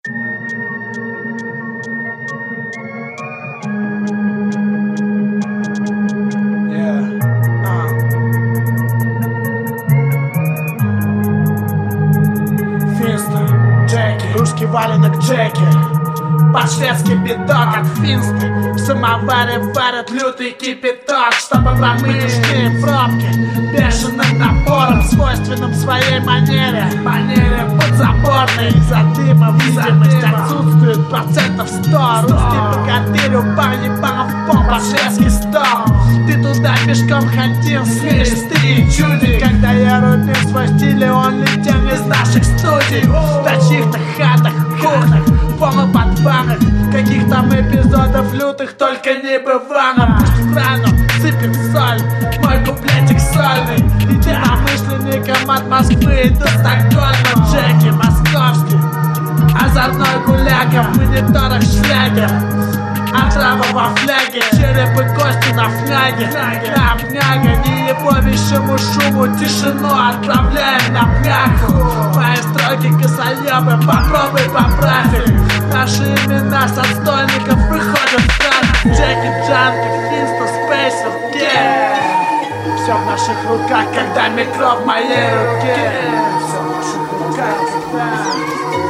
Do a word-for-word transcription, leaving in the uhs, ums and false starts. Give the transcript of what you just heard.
Русский валенок Джеки, по-шведски бедок от финсты. В самоваре варят лютый кипяток, чтобы промыть ушные пробки бешеным напором, свойственным своей манере. Манере подзаборной, из-за дыма видимость отсутствует процентов сто. Русский богатырь упал ебаном в пол, по-шведски стол. Ты туда пешком ходил, смеешь ты чуди. Когда я рубил свой стиль, и он летел из наших студий. На чьих-то хатах, кухнях, полуподвалах, каких там эпизодов лютых только не бывало. В крану сыпет соль, мой куплетик сольный. Единомышленникам от Москвы до Стокгольма. Джеки московский, озорной гуляка, в мониторах шлягер. Отрава во фляге, череп и кости на фляге. Обняга, не ебовищему шуму, тишину отправляем на пляху. Мои строки косоебы, попробуй поправь их. Наши имена с отстойников выходят в крах. Джеки, Джанки, Финста, Спейсер, Гей. Все в наших руках, когда микро в моей руке. Все в наших руках, когда